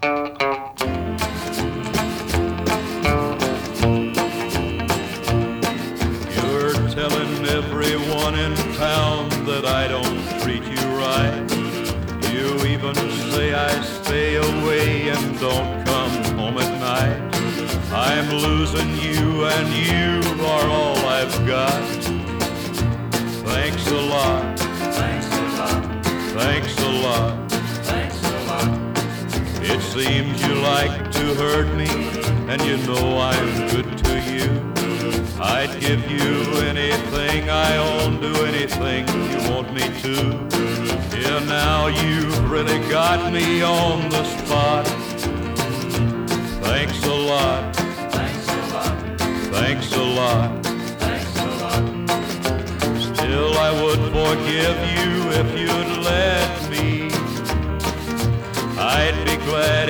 You're telling everyone in town that I don't treat you right. You even say I stay away and don't come home at night. I'm losing you and you are all I've got. Thanks a lot. Thanks a lot. Thanks a lot. Thanks a lot. It seems you like to hurt me, and you know I'm good to you. I'd give you anything I own, do anything you want me to. Yeah, now you've really got me on the spot. Thanks a lot. Thanks a lot. Thanks a lot. Thanks a lot. Still I would forgive you if you'd let me. I'd be glad